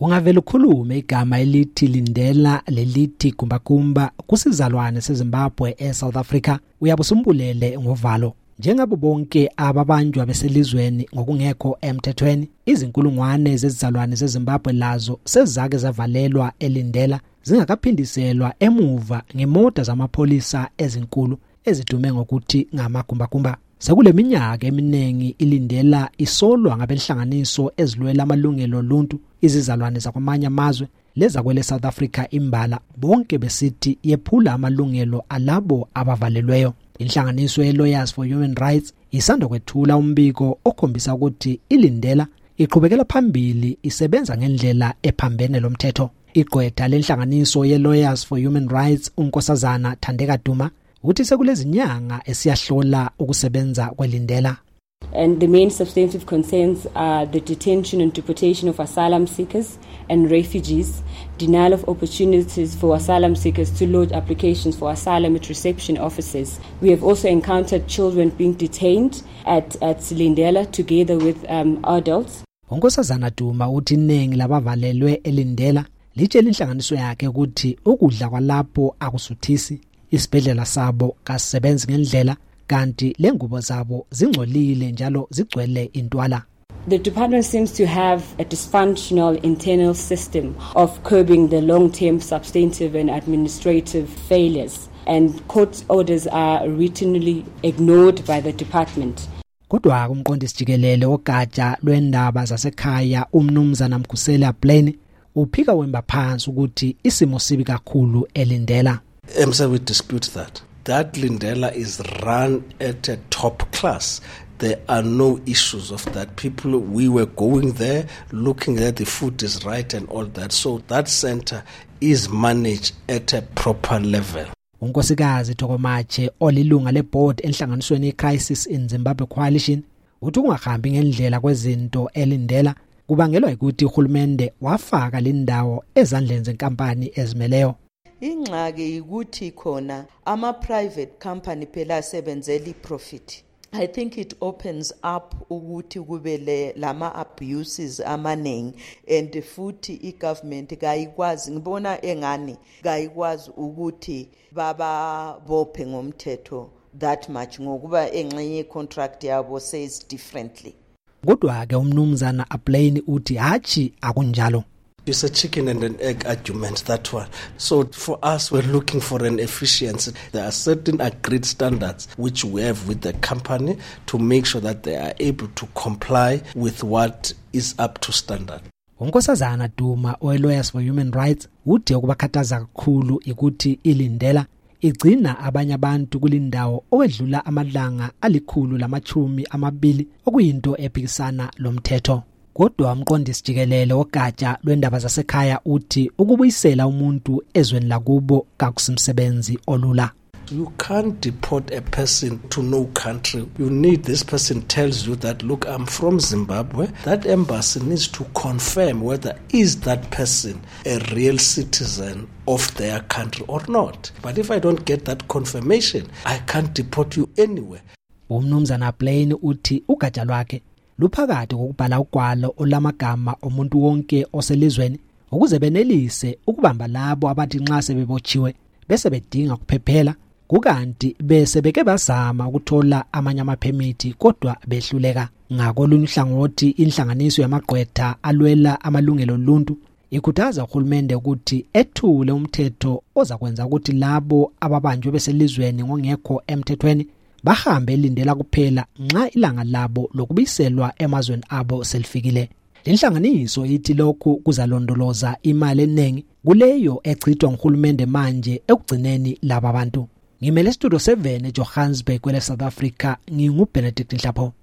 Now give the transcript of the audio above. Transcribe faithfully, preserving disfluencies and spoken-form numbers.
Ungavela ukhulume igama elithi Lindela lelithi Kumbakumba kusizalwane seZimbabwe eSouth Africa uyabusumbulele ngovalo. Njengabo bonke ababanjwa beselizweni ngokungekho emthethweni, izinkulungwane zezizalwane zeZimbabwe lazo sezake zavalelwa eLindela zingakaphindiselwa emuva ngemota zamapholisa ezinkulu ezidume ngokuthi ngamakumbakumba. Sekule minyaka eminingi iLindela isolwa ngabenhlanganiso ezilwela amalungelo oluntu, izizalwane zakwamanye amazwe leza kwele South Africa imbala, bonke besithi yephula amalungelo alabo abavalelweyo. Inhlanganiso ye-Lawyers for Human Rights isanda kwethula umbiko okhombisa ukuthi iLindela iqhubekela phambili isebenza ngendlela ephambene lomthetho. Igqwetha lenhlanganiso ye-Lawyers for Human Rights uNkosazana Thandeka Duma uthi sekulezinyanga esiyahlola ukusebenza kweLindela. And the main substantive concerns are the detention and deportation of asylum seekers and refugees, denial of opportunities for asylum seekers to lodge applications for asylum at reception offices. We have also encountered children being detained at, at Lindela together with um, adults. Unkosazana Duma uthi iningi labavalelwe eLindela litshela inhlanganiso yakhe ukuthi ukudla kwalapho akusuthisi, isibhedlela sabo kasisebenzi ngendlela, kanti lengubo zabo zingcolile njalo zigcwele intwala. The department seems to have a dysfunctional internal system of curbing the long-term substantive and administrative failures, and court orders are routinely ignored by the department. Kodwa umqondisi jikelele ogatsha lwendaba zasekhaya uMnumzana Mkhusela Plain uphika wemba phansi ukuthi isimo sibi kakhulu eLindela. M S A we dispute that. That Lindela is run at a top class. There are no issues of that. People, we were going there, looking that the food is right and all that. So that center is managed at a proper level. Unkosikazi Thokomache olilunga leboard enhlanganisweni iCrisis in Zimbabwe Coalition uthi kungahambi ngendlela kwezinto eLindela kubangelwa ukuthi uhulumende wafaka lindawo ezandleni zenkampani ezimeleyo. Ingxaki ukuthi khona ama private company phela sebenzeli profit. I think it opens up ukuthi kubele lama abuses amaningi, and futhi igovernment kayikwazi, ngibona engani kayikwazi ukuthi baba bophe ngomthetho that much ngokuba engxenye contract yabo says differently. Kodwa ke uMnumzana Aplain uthi hachi akunjalo. It's a chicken and an egg argument, that one. So for us, we're looking for an efficiency. There are certain agreed standards which we have with the company to make sure that they are able to comply with what is up to standard. Unkosazana Duma owe-Lawyers for Human Rights uthi ukubakhathaza kakhulu ikuthi iLindela igcina abanye abantu kulindawo owedlula amadlanga alikhulu lamachumi amabili okuyinto ephikisana lomthetho. Kodwa umqondisi jikelele ogatsha lwendaba zasekhaya uthi ukubuyisela umuntu ezweni lakubo kakusimsebenzi olula. You can't deport a person to no country. You need, this person tells you that, look, I'm from Zimbabwe. That embassy needs to confirm whether is that person a real citizen of their country or not. But if I don't get that confirmation, I can't deport you anywhere. Umnumzana Plain uthi ugatsha lwakhe luphakathi kokubhala ugwalo olamagama omuntu wonke oselizweni ukuze benelise ukubamba labo abathi nxa sebebotshiwe bese bedinga kuphephela, kukanti bese beke bazama ukuthola amanye amaphemithi kodwa behluleka. Ngakolunye uhlangothi inhlanganiso yamagqwetha alwela amalungelo oluntu ikhuthaza uhulumende ukuthi ethule umthetho ozakwenza ukuthi labo ababanjwe beselizweni ngongekho emthethweni bahambe eLindela kuphela nxa ilanga labo lokubiselwa emazweni abo selifikile. Lenhlanganiso ithi lokhu kuzalondoloza imali eningi kuleyo echithwa nguhulumende manje ekugcineni laba bantu. Ngimele Studio seven eJohannesburg kwele South Africa, nginguBenedict Nhlapho.